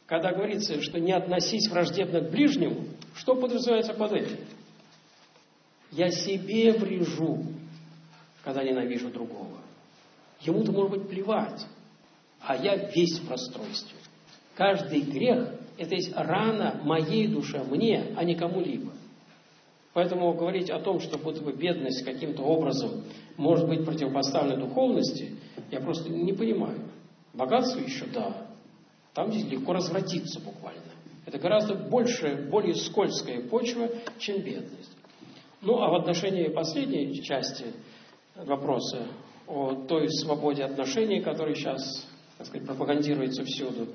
Когда говорится, что не относись враждебно к ближнему, что подразумевается под этим? Я себе врежу, когда ненавижу другого. Ему-то может быть плевать, а я весь в расстройстве. Каждый грех – это есть рана моей душе, мне, а не кому-либо. Поэтому говорить о том, что будто бы бедность каким-то образом может быть противопоставлена духовности, я просто не понимаю. Богатство еще да. Там здесь легко развратиться буквально. Это гораздо больше, более скользкая почва, чем бедность. Ну, а в отношении последней части вопроса о той свободе отношений, которая сейчас, так сказать, пропагандируется всюду,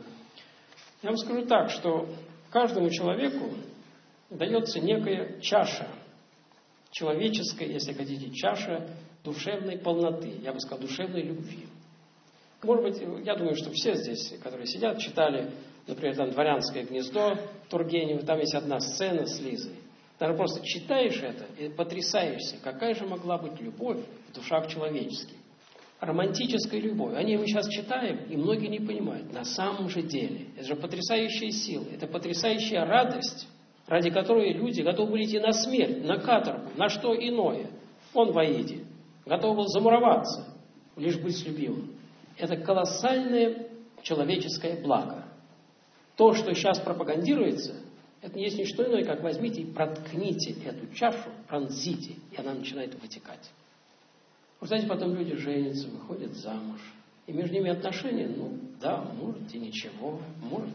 я вам скажу так, что каждому человеку дается некая чаша, человеческая, если хотите, чаша душевной полноты, я бы сказал, душевной любви. Может быть, я думаю, что все здесь, которые сидят, читали, например, там «Дворянское гнездо» Тургенева, там есть одна сцена с Лизой. Даже просто читаешь это и потрясаешься, какая же могла быть любовь в душах человеческих. Романтическая любовь. О ней мы сейчас читаем, и многие не понимают. На самом же деле, это же потрясающая сила, это потрясающая радость, ради которой люди готовы были идти на смерть, на каторгу, на что иное. Он в Аиде готов был замуроваться, лишь быть с любимым. Это колоссальное человеческое благо. То, что сейчас пропагандируется, это не есть ничто иное, как возьмите и проткните эту чашу, пронзите, и она начинает вытекать. Вы знаете, потом люди женятся, выходят замуж. И между ними отношения, ну да, может и ничего, может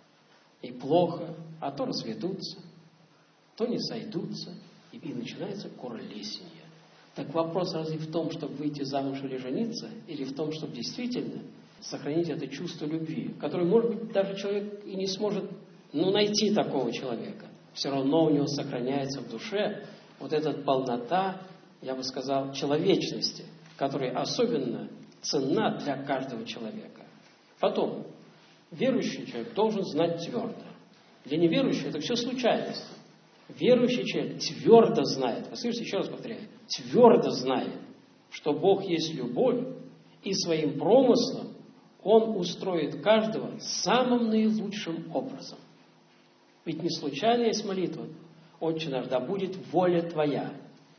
и плохо, а то разведутся, то не сойдутся, и начинается куролесенье. Так вопрос разве в том, чтобы выйти замуж или жениться, или в том, чтобы действительно сохранить это чувство любви, которое, может быть, даже человек и не сможет найти такого человека. Все равно у него сохраняется в душе вот эта полнота, я бы сказал, человечности, которая особенно ценна для каждого человека. Потом, верующий человек должен знать твердо. Для неверующего это все случайность. Верующий человек твердо знает, вы слышите, еще раз повторяю, твердо знает, что Бог есть любовь, и своим промыслом Он устроит каждого самым наилучшим образом. Ведь не случайно есть молитва: «Отче наш, да будет воля Твоя».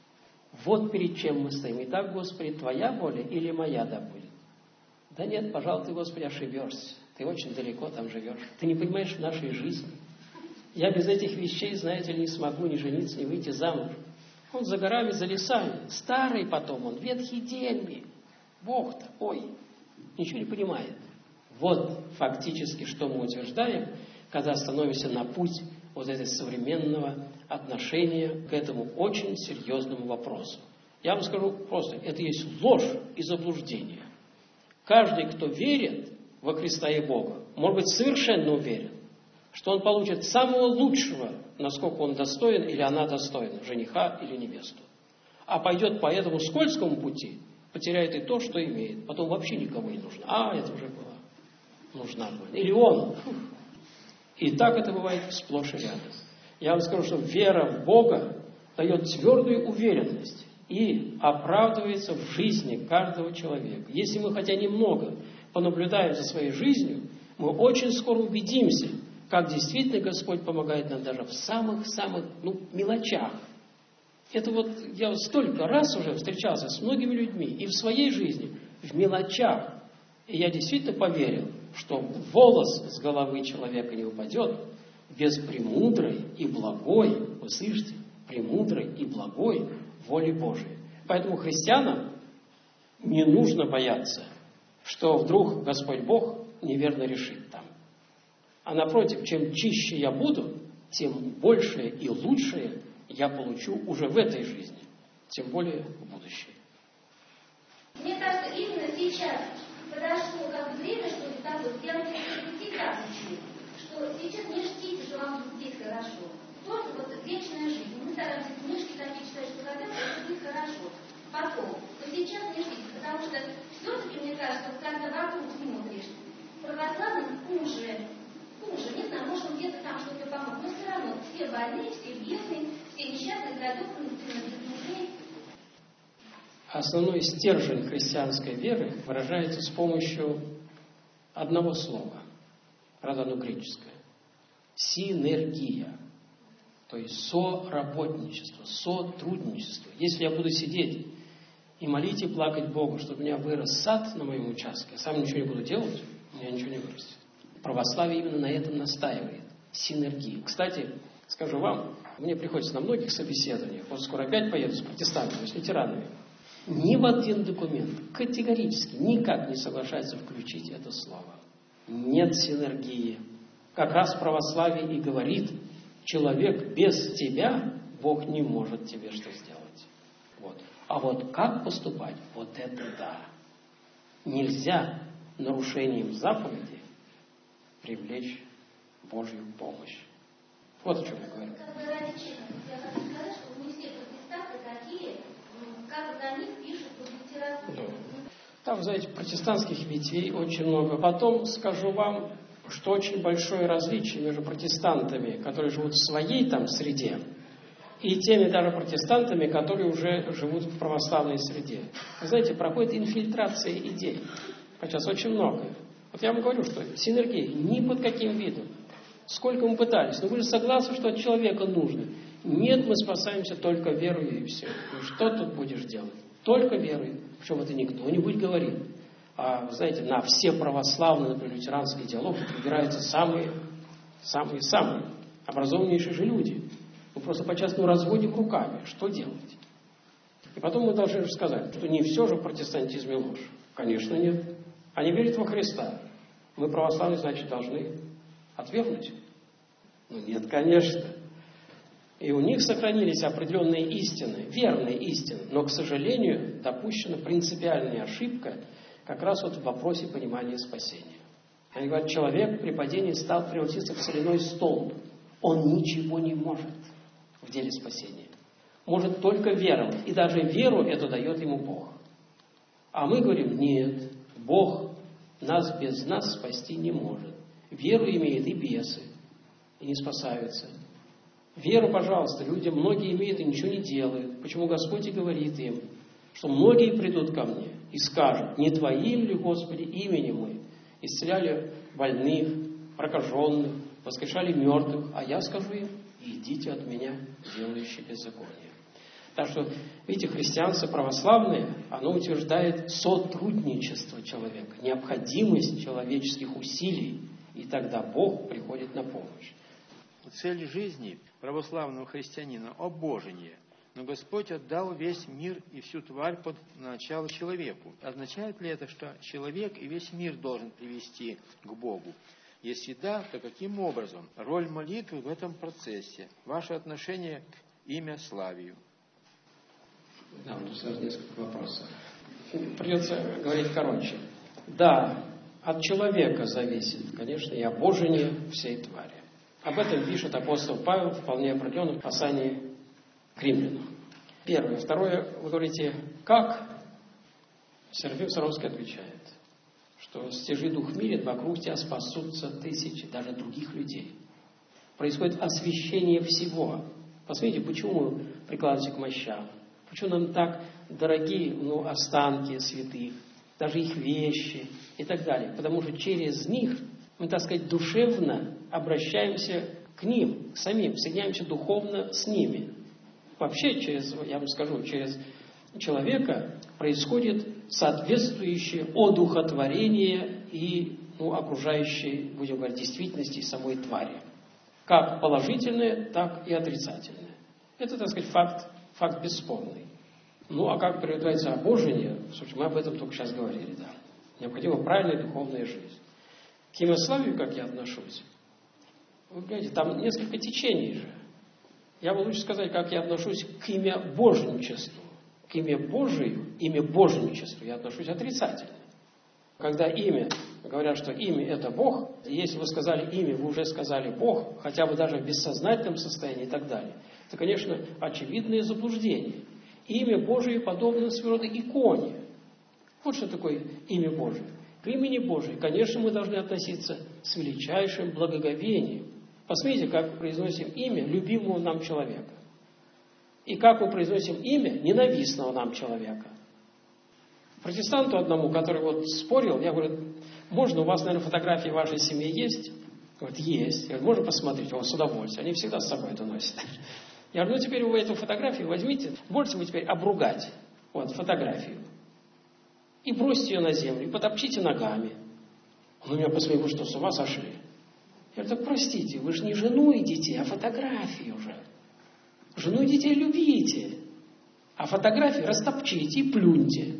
Вот перед чем мы стоим. Итак, Господи, Твоя воля или моя да будет? Да нет, пожалуй, Ты, Господи, ошибешься. Ты очень далеко там живешь. Ты не понимаешь нашей жизни. Я без этих вещей, знаете ли, не смогу ни жениться, ни выйти замуж. Он за горами, за лесами. Старый потом он, ветхий день. Бог-то, ой, ничего не понимает. Вот фактически, что мы утверждаем, когда становимся на путь вот этого современного отношения к этому очень серьезному вопросу. Я вам скажу просто, это есть ложь и заблуждение. Каждый, кто верит во Христа и Бога, может быть совершенно уверен, что он получит самого лучшего, насколько он достоин или она достойна, жениха или невесту. А пойдет по этому скользкому пути, потеряет и то, что имеет. Потом вообще никому не нужно. А, это уже было. Нужна была. Или он. И так это бывает сплошь и рядом. Я вам скажу, что вера в Бога дает твердую уверенность и оправдывается в жизни каждого человека. Если мы хотя немного понаблюдаем за своей жизнью, мы очень скоро убедимся, как действительно Господь помогает нам даже в самых-самых мелочах. Это вот я столько раз уже встречался с многими людьми и в своей жизни, в мелочах. И я действительно поверил, что волос с головы человека не упадет без премудрой и благой, вы слышите, премудрой и благой воли Божией. Поэтому христианам не нужно бояться, что вдруг Господь Бог неверно решит там. А напротив, чем чище я буду, тем большее и лучшее я получу уже в этой жизни, тем более в будущей. Мне кажется, именно сейчас подошло время, что я всегда учу, что сейчас не ждите, что вам будет здесь хорошо. Тоже вечная жизнь. Мы стараемся книжки такие читать, что хотят, что будет хорошо. Потом. Но сейчас не ждите, потому что все-таки, мне кажется, когда вокруг смотришь, православным хуже. Не знаю, может, он где-то там что-то помог, но все равно все больные, все бедные, все несчастные, задуманные, Основной стержень христианской веры выражается с помощью одного слова. Правда, оно греческое. Синергия. То есть соработничество, сотрудничество. Если я буду сидеть и молить и плакать Богу, чтобы у меня вырос сад на моем участке, я сам ничего не буду делать, у меня ничего не вырастет. Православие именно на этом настаивает. Синергия. Кстати, скажу вам, мне приходится на многих собеседованиях, вот скоро опять поеду с протестантами, с лютеранами, ни в один документ категорически никак не соглашается включить это слово. Нет синергии. Как раз православие и говорит, человек без тебя, Бог не может тебе что сделать. Вот. А вот как поступать? Вот это да. Нельзя нарушением заповеди привлечь Божью помощь. Вот о чем я говорю. Как бы ради честности, я хочу сказать, что не все протестанты такие, как на них пишут в литературе. Там, знаете, протестантских ветвей очень много. Потом скажу вам, что очень большое различие между протестантами, которые живут в своей там среде, и теми даже протестантами, которые уже живут в православной среде. Вы знаете, проходит инфильтрация идей. Сейчас очень много. Вот я вам говорю, что синергия ни под каким видом. Сколько мы пытались. Но вы же согласны, что от человека нужно? Нет, мы спасаемся только верой и все. Ну что тут будешь делать? Только верой. Причем это не кто-нибудь говорит. А, вы знаете, на все православные, например, лютеранские диалоги прибираются самые образованнейшие же люди. Мы просто по-частному разводим руками. Что делать? И потом мы должны сказать, что не все же в протестантизме ложь. Конечно, нет. Они верят во Христа. Мы, православные, значит, должны отвергнуть? Ну, нет, конечно. И у них сохранились определенные истины, верные истины, но, к сожалению, допущена принципиальная ошибка как раз вот в вопросе понимания спасения. Они говорят, человек при падении стал превратиться в соляной столб. Он ничего не может в деле спасения. Может только веровать. И даже веру эту дает ему Бог. А мы говорим, нет, Бог нас без нас спасти не может. Веру имеют и бесы, и не спасаются. Веру, пожалуйста, люди многие имеют и ничего не делают. Почему Господь и говорит им, что многие придут ко мне и скажут, не Твоим ли, Господи, именем мы исцеляли больных, прокаженных, воскрешали мертвых, а я скажу им, идите от меня, делающие беззаконие. Так что, видите, христианство православное, оно утверждает сотрудничество человека, необходимость человеческих усилий, и тогда Бог приходит на помощь. Цель жизни православного христианина – обожение. Но Господь отдал весь мир и всю тварь под начало человеку. Означает ли это, что человек и весь мир должен привести к Богу? Если да, то каким образом? Роль молитвы в этом процессе, ваше отношение к имяславию. Да, тут сразу несколько вопросов. Придется говорить короче. Да, от человека зависит, конечно, и обожение всей твари. Об этом пишет апостол Павел вполне определенно в послании к римлянам. Первое. Второе, вы говорите, как? Серафим Саровский отвечает, что стяжи дух мирит, вокруг тебя спасутся тысячи, даже других людей. Происходит освящение всего. Посмотрите, почему мы прикладываемся к мощам. Почему нам так дорогие останки святых, даже их вещи и так далее. Потому что через них мы, так сказать, душевно обращаемся к ним, к самим, соединяемся духовно с ними. Вообще, я вам скажу, через человека происходит соответствующее одухотворение и окружающей, будем говорить, действительности самой твари. Как положительное, так и отрицательное. Это, так сказать, факт бесспорный. Ну, а как проявляется обожение, собственно, мы об этом только сейчас говорили, да. Необходима правильная духовная жизнь. К имяславию, как я отношусь, вы понимаете, там несколько течений же. Я бы лучше сказать, как я отношусь к имя Боженичеству. К имя Боженичеству я отношусь отрицательно. Когда имя, говорят, что имя – это Бог, если вы сказали имя, вы уже сказали Бог, хотя бы даже в бессознательном состоянии и так далее, это, конечно, очевидное заблуждение. Имя Божие подобно своего рода иконе. Вот что такое имя Божие. К имени Божию, конечно, мы должны относиться с величайшим благоговением. Посмотрите, как произносим имя любимого нам человека. И как мы произносим имя ненавистного нам человека. Протестанту одному, который спорил, я говорю, можно, у вас, наверное, фотографии вашей семьи есть? Говорит, есть. Я говорю, можно посмотреть? Он с удовольствием. Они всегда с собой это носят. Я говорю, ну теперь вы эту фотографию возьмите, можете вы теперь обругать вот фотографию и бросьте ее на землю, и потопчите ногами. Он на меня посмотрел, вы что, с ума сошли? Я говорю, так простите, вы же не жену и детей, а фотографии уже. Жену и детей любите, а фотографии растопчите и плюньте.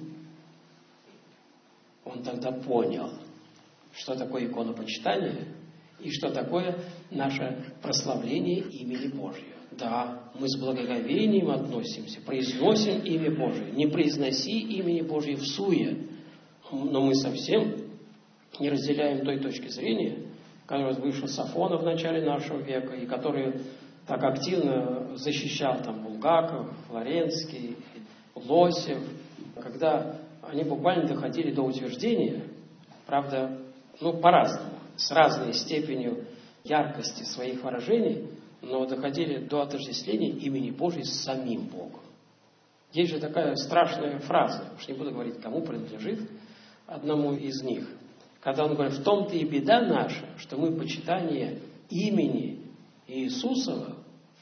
Он тогда понял, что такое иконопочитание и что такое наше прославление имени Божьего. Да, мы с благоговением относимся, произносим имя Божие. Не произноси имени Божьего в суе. Но мы совсем не разделяем той точки зрения, которая вышла с Афона в начале нашего века, и которую так активно защищал там Булгаков, Флоренский, Лосев, когда они буквально доходили до утверждения, правда, по-разному, с разной степенью яркости своих выражений, но доходили до отождествления имени Божьего с самим Богом. Есть же такая страшная фраза, уж не буду говорить, кому принадлежит, одному из них, когда он говорит, в том-то и беда наша, что мы почитание имени Иисусова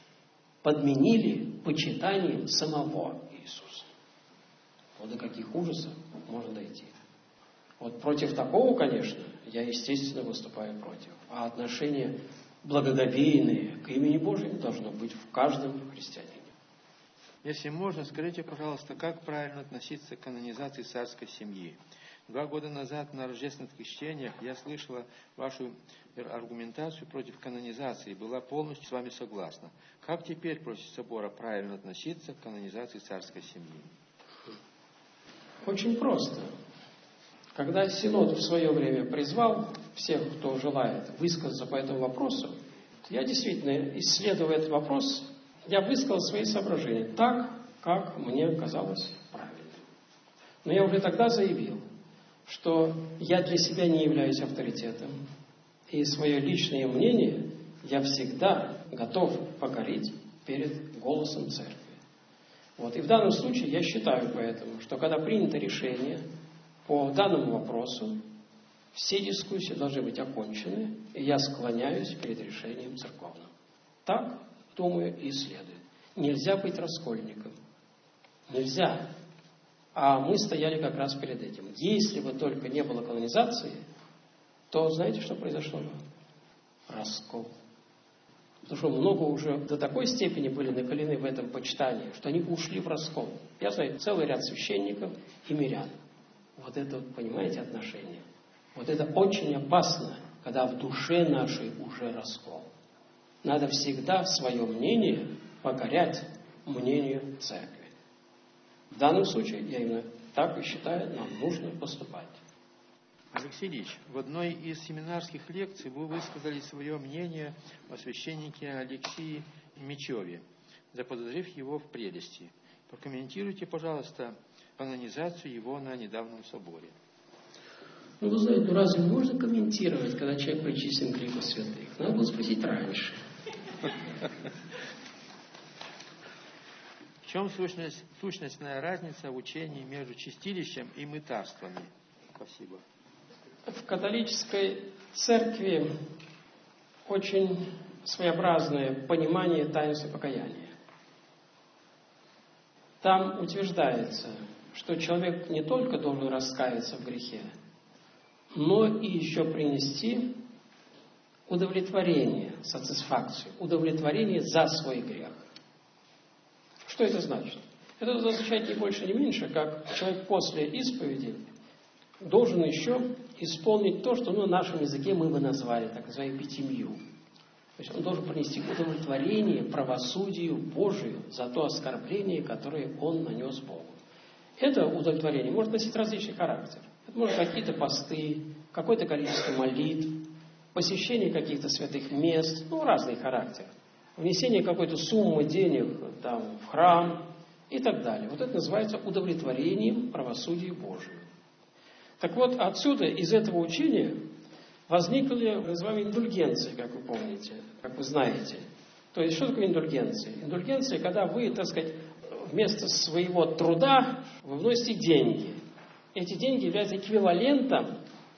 подменили почитанием самого Иисуса. Вот до каких ужасов можно дойти. Вот против такого, конечно, я, естественно, выступаю против. А отношение благоговейное к имени Божьему должно быть в каждом христианине. Если можно, скажите, пожалуйста, как правильно относиться к канонизации царской семьи? 2 года назад на рождественских чтениях я слышала вашу аргументацию против канонизации и была полностью с вами согласна. Как теперь против собора правильно относиться к канонизации царской семьи? Очень просто. Когда Синод в свое время призвал всех, кто желает, высказаться по этому вопросу, я действительно, исследуя этот вопрос, я высказал свои соображения так, как мне казалось правильным. Но я уже тогда заявил, что я для себя не являюсь авторитетом, и свое личное мнение я всегда готов покорить перед голосом церкви. Вот. И в данном случае я считаю поэтому, что когда принято решение по данному вопросу, все дискуссии должны быть окончены, и я склоняюсь перед решением церковным. Так, думаю, и следует. Нельзя быть раскольником. Нельзя. А мы стояли как раз перед этим. Если бы только не было канонизации, то знаете, что произошло бы? Раскол. Потому что много уже до такой степени были накалены в этом почитании, что они ушли в раскол. Я знаю целый ряд священников и мирян. Вот это, понимаете, отношение. Вот это очень опасно, когда в душе нашей уже раскол. Надо всегда свое мнение покорять мнению церкви. В данном случае, я именно так и считаю, нам нужно поступать. Алексей Ильич, в одной из семинарских лекций вы высказали свое мнение о священнике Алексии Мечеве, заподозрив его в прелести. Прокомментируйте, пожалуйста, канонизацию его на недавнем соборе. Вы знаете, разве можно комментировать, когда человек причислен к лику святых? Надо было спросить раньше. В чем сущностная разница в учении между чистилищем и мытарствами? Спасибо. В католической церкви очень своеобразное понимание таинства покаяния. Там утверждается, что человек не только должен раскаяться в грехе, но и еще принести удовлетворение, сатисфакцию, удовлетворение за свой грех. Что это значит? Это означает не больше, не меньше, как человек после исповеди должен еще исполнить то, что на нашем языке мы бы назвали, так называемую пятимью. То есть он должен принести удовлетворение правосудию Божию за то оскорбление, которое он нанес Богу. Это удовлетворение может носить различный характер. Это может какие-то посты, какое-то количество молитв, посещение каких-то святых мест, разный характер. Внесение какой-то суммы денег там, в храм и так далее. Вот это называется удовлетворением правосудия Божию. Так вот, отсюда, из этого учения, возникли, называемые, индульгенции, как вы помните, как вы знаете. То есть, что такое индульгенция? Индульгенция, когда вы, так сказать, вместо своего труда вы вносите деньги. Эти деньги являются эквивалентом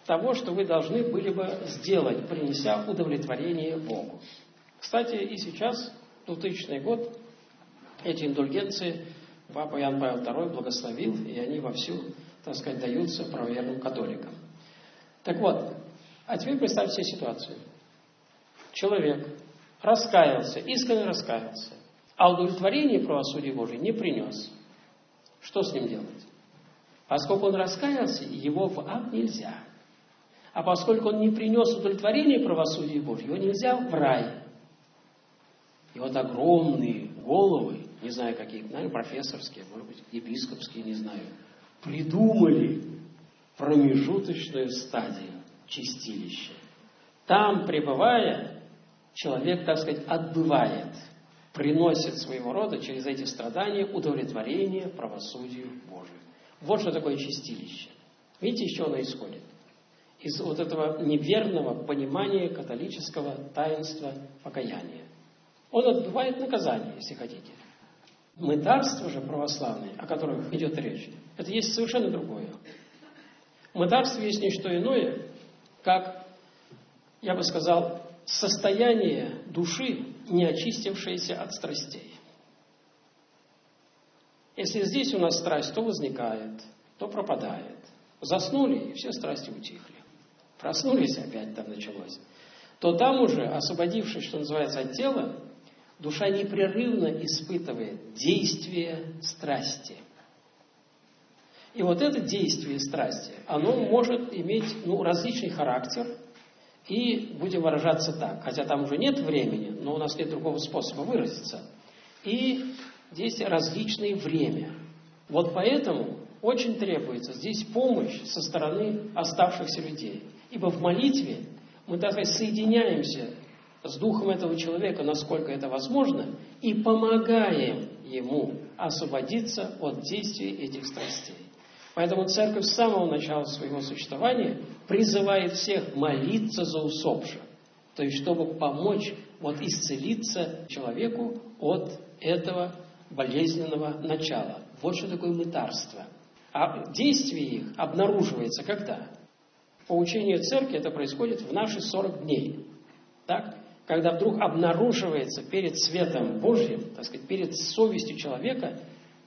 того, что вы должны были бы сделать, принеся удовлетворение Богу. Кстати, и сейчас, 2000 год, эти индульгенции Папа Иоанн Павел II благословил, и они вовсю, так сказать, даются правоверным католикам. Так вот, а теперь представьте себе ситуацию. Человек раскаялся, искренне раскаялся, а удовлетворение правосудия Божия не принес. Что с ним делать? Поскольку он раскаялся, его в ад нельзя. А поскольку он не принес удовлетворение правосудия Божия, его нельзя в рай. И вот огромные головы, не знаю какие, наверное, профессорские, может быть, епископские, не знаю, придумали промежуточную стадию чистилища. Там, пребывая, человек, так сказать, отбывает, приносит своего рода через эти страдания удовлетворение правосудию Божию. Вот что такое чистилище. Видите, из чего оно исходит? Из вот этого неверного понимания католического таинства покаяния. Он отбывает наказание, если хотите. Мытарство же православное, о котором идет речь, это есть совершенно другое. Мытарство есть не что иное, как, я бы сказал, состояние души, не очистившееся от страстей. Если здесь у нас страсть то возникает, то пропадает. Заснули, и все страсти утихли. Проснулись, опять там началось. То там уже, освободившись, что называется, от тела, душа непрерывно испытывает действие страсти. И вот это действие страсти, оно может иметь различный характер, и будем выражаться так, хотя там уже нет времени, но у нас нет другого способа выразиться, и действия различные время. Вот поэтому очень требуется здесь помощь со стороны оставшихся людей. Ибо в молитве мы, так сказать, соединяемся с духом этого человека, насколько это возможно, и помогаем ему освободиться от действий этих страстей. Поэтому Церковь с самого начала своего существования призывает всех молиться за усопших. То есть, чтобы помочь исцелиться человеку от этого болезненного начала. Вот что такое мытарство. А действие их обнаруживается когда? По учению Церкви это происходит в наши 40 дней. Так? Когда вдруг обнаруживается перед светом Божьим, так сказать, перед совестью человека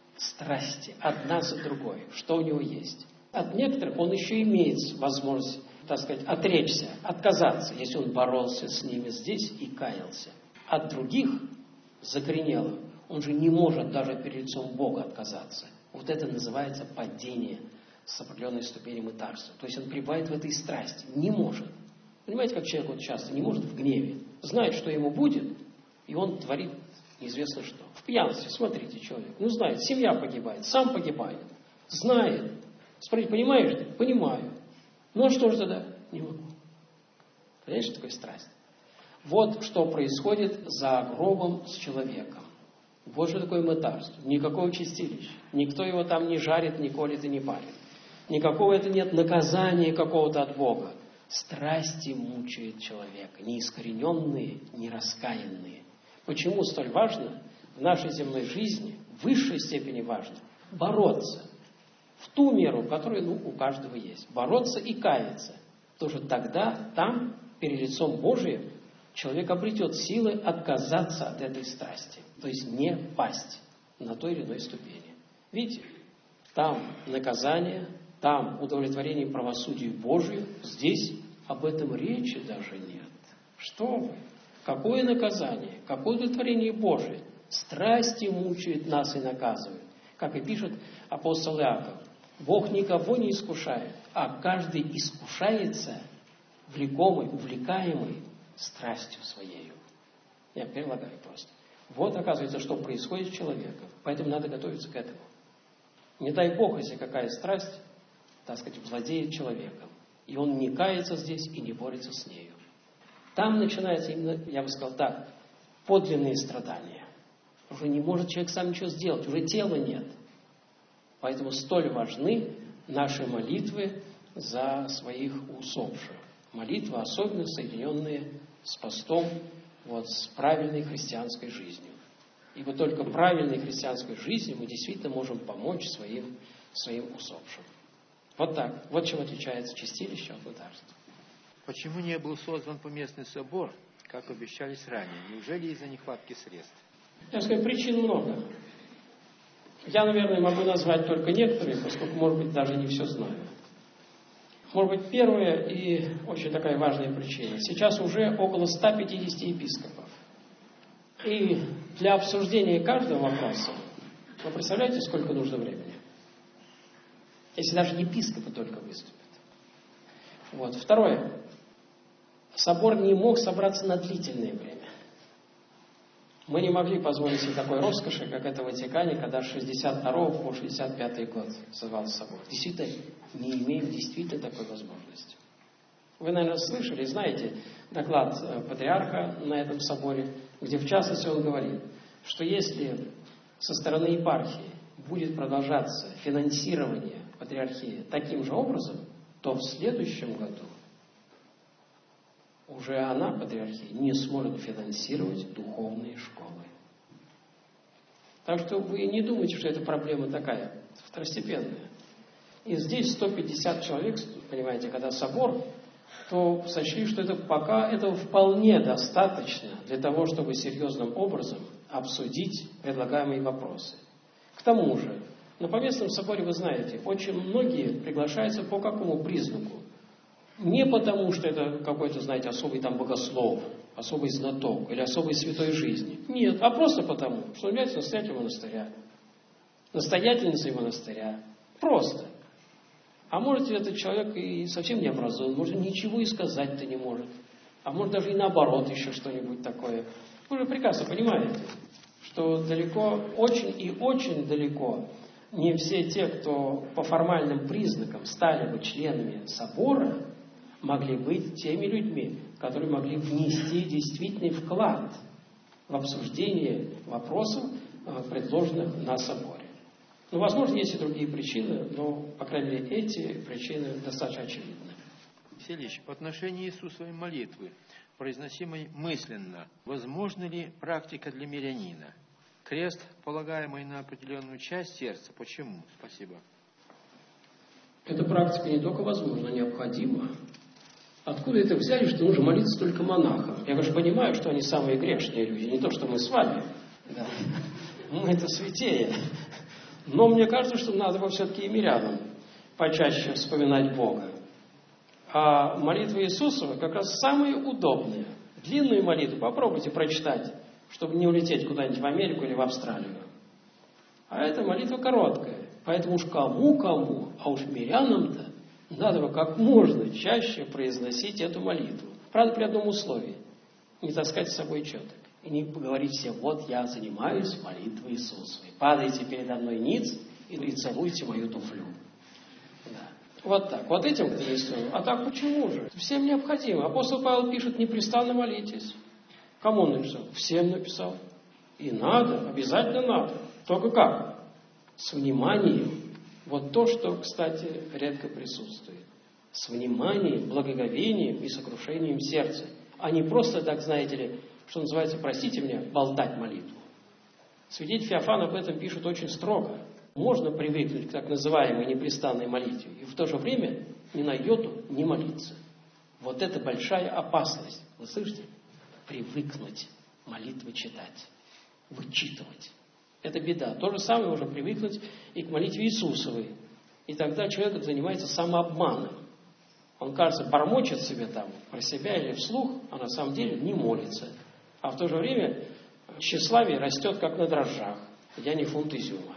страсти одна за другой, что у него есть. От некоторых он еще имеет возможность, так сказать, отречься, отказаться, если он боролся с ними здесь и каялся. От других закоренелых он же не может даже перед лицом Бога отказаться. Вот это называется падение с определенной ступени мытарства. То есть он пребывает в этой страсти. Не может. Понимаете, как человек часто не может в гневе. Знает, что ему будет, и он творит неизвестно что. В пьянстве, смотрите, человек. Знает, семья погибает, сам погибает. Знает. Смотрите, понимаешь ты? Понимаю. А что же тогда? Не могу. Понимаешь, что такое страсть? Вот что происходит за гробом с человеком. Вот что такое мытарство. Никакого чистилища. Никто его там не жарит, не колет и не парит. Никакого это нет наказания какого-то от Бога. Страсти мучают человека. Неискорененные, нераскаянные. Почему столь важно в нашей земной жизни, в высшей степени важно, бороться в ту меру, которая у каждого есть. Бороться и каяться. Тоже тогда, там, перед лицом Божиим, человек обретет силы отказаться от этой страсти. То есть не пасть на той или иной ступени. Видите, там наказание, там удовлетворение правосудию Божию, здесь об этом речи даже нет. Что вы? Какое наказание? Какое удовлетворение Божие? Страсти мучают нас и наказывают. Как и пишет апостол Иаков. Бог никого не искушает, а каждый искушается, влекомый, увлекаемый страстью своею. Я перелагаю просто. Вот, оказывается, что происходит с человеком. Поэтому надо готовиться к этому. Не дай Бог, если какая страсть, так сказать, владеет человеком. И он не кается здесь и не борется с нею. Там начинается именно, я бы сказал так, подлинные страдания. Уже не может человек сам ничего сделать, уже тела нет. Поэтому столь важны наши молитвы за своих усопших. Молитвы, особенно соединенные с постом, с правильной христианской жизнью. Ибо только правильной христианской жизнью мы действительно можем помочь своим усопшим. Вот так. Вот чем отличается чистилище от мытарства. Почему не был создан поместный собор, как обещались ранее? Неужели из-за нехватки средств? Я скажу, причин много. Я, наверное, могу назвать только некоторые, поскольку, может быть, даже не все знаю. Может быть, первая и очень такая важная причина. Сейчас уже около 150 епископов. И для обсуждения каждого вопроса, вы представляете, сколько нужно времени? Если даже епископы только выступят. Вот. Второе. Собор не мог собраться на длительное время. Мы не могли позволить себе такой роскоши, как это в Ватикане, когда с 62 по 65 год созывался собор. Действительно, не имеем действительно такой возможности. Вы, наверное, слышали, знаете доклад патриарха на этом соборе, где в частности он говорит, что если со стороны епархии будет продолжаться финансирование патриархии таким же образом, то в следующем году уже она, патриархия, не сможет финансировать духовные школы. Так что вы не думайте, что эта проблема такая второстепенная. И здесь 150 человек, понимаете, когда собор, то сочли, что это пока этого вполне достаточно для того, чтобы серьезным образом обсудить предлагаемые вопросы. К тому же, на поместном соборе, вы знаете, очень многие приглашаются по какому признаку? Не потому, что это какой-то, знаете, особый там богослов, особый знаток или особой святой жизни. Нет, а просто потому, что он является настоятелем монастыря, настоятельницей монастыря. Просто. А может, этот человек и совсем не образован, может, ничего и сказать-то не может. А может, даже и наоборот еще что-нибудь такое. Вы же прекрасно понимаете, что далеко, очень и очень далеко не все те, кто по формальным признакам стали бы членами собора, могли быть теми людьми, которые могли внести действительный вклад в обсуждение вопросов, предложенных на соборе. Ну, возможно, есть и другие причины, но, по крайней мере, эти причины достаточно очевидны. Селищ, по отношению Иисусовой молитвы, произносимой мысленно, возможна ли практика для мирянина? Крест, полагаемый на определенную часть сердца. Почему? Спасибо. Эта практика не только возможна, необходима. Откуда это взяли, что нужно молиться только монахам? Я, конечно, понимаю, что они самые грешные люди, не то, что мы с вами. Да. Мы это святее. Но мне кажется, что надо бы все-таки и мирянам почаще вспоминать Бога. А молитва Иисусова как раз самая удобная. Длинную молитву попробуйте прочитать, чтобы не улететь куда-нибудь в Америку или в Австралию. А эта молитва короткая. Поэтому уж кому-кому, а уж мирянам-то надо бы как можно чаще произносить эту молитву. Правда, при одном условии. Не таскать с собой четок. И не говорить всем, вот я занимаюсь молитвой Иисусовой. Падайте передо мной ниц и целуйте мою туфлю. Да. Вот так. Вот этим крестом. А так почему же? Всем необходимо. Апостол Павел пишет, непрестанно молитесь. Кому он написал? Всем написал. И надо, обязательно надо. Только как? С вниманием. Вот то, что, кстати, редко присутствует. С вниманием, благоговением и сокрушением сердца. А не просто, так знаете ли, что называется, простите меня, болтать молитву. Святитель Феофан об этом пишет очень строго. Можно привыкнуть к так называемой непрестанной молитве и в то же время ни на йоту не молиться. Вот это большая опасность. Вы слышите? Привыкнуть молитвы читать, вычитывать. Это беда. То же самое можно привыкнуть и к молитве Иисусовой. И тогда человек занимается самообманом. Он, кажется, бормочет себе там про себя или вслух, а на самом деле не молится. А в то же время тщеславие растет, как на дрожжах. Я не фунт изюма.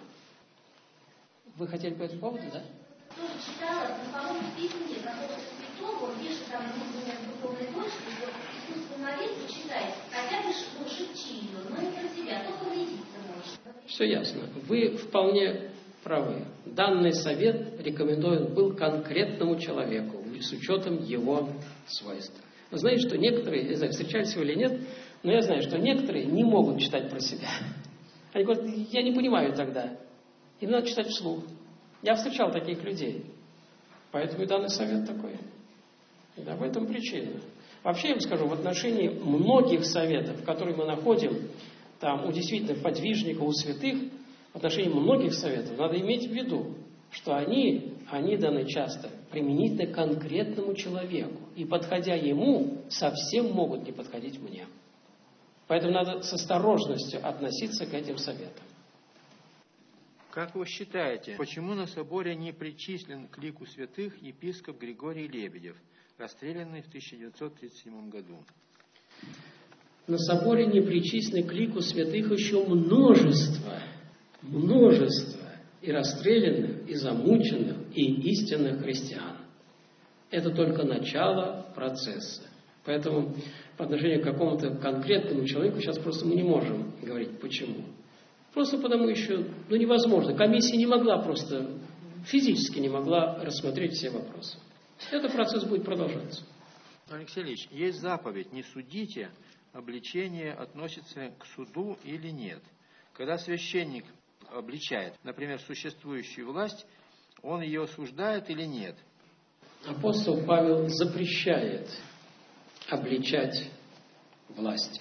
Вы хотели по этому поводу, да? Тоже читала, но, по-моему, в письме какого-то святого, он пишет там, например, в духовной дочке, что искусство молитвы читает, хотя бы шепчи ее, но не про себя, только молиться может. Все ясно. Вы вполне правы. Данный совет рекомендуем был конкретному человеку с учетом его свойств. Вы знаете, что некоторые, не знаю, встречались вы или нет, но я знаю, что некоторые не могут читать про себя. Они говорят, я не понимаю тогда. Им надо читать вслух. Я встречал таких людей. Поэтому и данный совет такой. Да, в этом причина. Вообще, я вам скажу, в отношении многих советов, которые мы находим там у действительно подвижников, у святых, в отношении многих советов надо иметь в виду, что они даны часто применительно к конкретному человеку. И, подходя ему, совсем могут не подходить мне. Поэтому надо с осторожностью относиться к этим советам. Как вы считаете, почему на соборе не причислен к лику святых епископ Григорий Лебедев, расстрелянный в 1937 году? На соборе не причислены к лику святых еще множество и расстрелянных, и замученных, и истинных христиан. Это только начало процесса. Поэтому по отношению к какому-то конкретному человеку сейчас просто мы не можем говорить, почему. Просто потому еще, невозможно. Комиссия не могла просто, физически не могла рассмотреть все вопросы. Этот процесс будет продолжаться. Алексей Ильич, есть заповедь «Не судите», обличение относится к суду или нет? Когда священник обличает, например, существующую власть, он ее осуждает или нет? Апостол Павел запрещает обличать власти.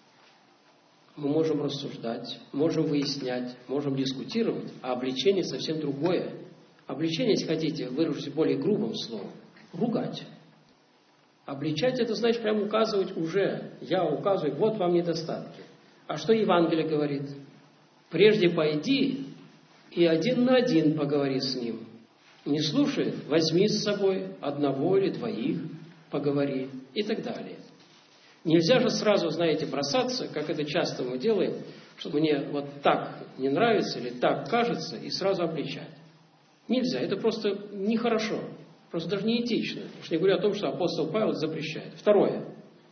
Мы можем рассуждать, можем выяснять, можем дискутировать, а обличение совсем другое. Обличение, если хотите, выразить более грубым словом, ругать. Обличать — это значит прямо указывать уже. Я указываю, вот вам недостатки. А что Евангелие говорит? Прежде пойди и один на один поговори с ним. Не слушает, возьми с собой одного или двоих, поговори и так далее. Нельзя же сразу, знаете, бросаться, как это часто мы делаем, что мне вот так не нравится или так кажется, и сразу обличать. Нельзя, это просто нехорошо, просто даже неэтично. Уж не говоря о том, что апостол Павел запрещает. Второе.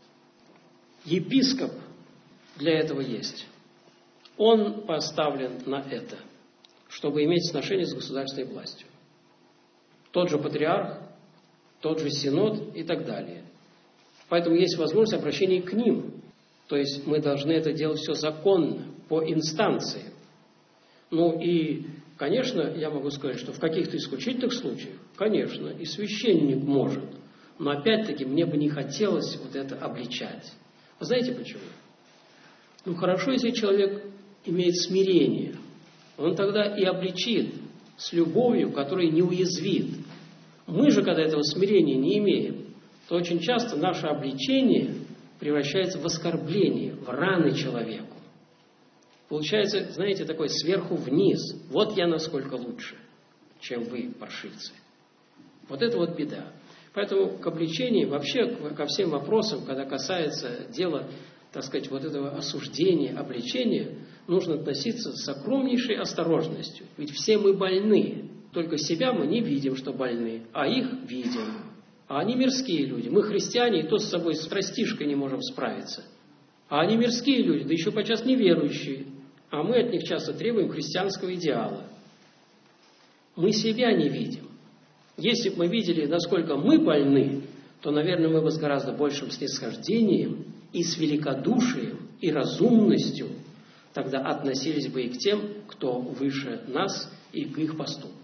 Епископ для этого есть. Он поставлен на это, чтобы иметь сношение с государственной властью. Тот же патриарх, тот же синод и так далее. Поэтому есть возможность обращения к ним. То есть мы должны это делать все законно, по инстанции. И, конечно, я могу сказать, что в каких-то исключительных случаях, конечно, и священник может. Но опять-таки мне бы не хотелось вот это обличать. Вы знаете почему? Хорошо, если человек имеет смирение. Он тогда и обличит с любовью, которая не уязвит. Мы же, когда этого смирения не имеем, то очень часто наше обличение превращается в оскорбление, в раны человеку. Получается, знаете, такой сверху вниз. Вот я насколько лучше, чем вы, паршивцы. Вот это вот беда. Поэтому к обличению, вообще ко всем вопросам, когда касается дела, так сказать, вот этого осуждения, обличения, нужно относиться с огромнейшей осторожностью. Ведь все мы больны. Только себя мы не видим, что больны, а их видим. А они мирские люди. Мы христиане, и то с собой с простишкой не можем справиться. А они мирские люди, да еще подчас неверующие. А мы от них часто требуем христианского идеала. Мы себя не видим. Если бы мы видели, насколько мы больны, то, наверное, мы бы с гораздо большим снисхождением и с великодушием и разумностью тогда относились бы и к тем, кто выше нас, и к их поступкам.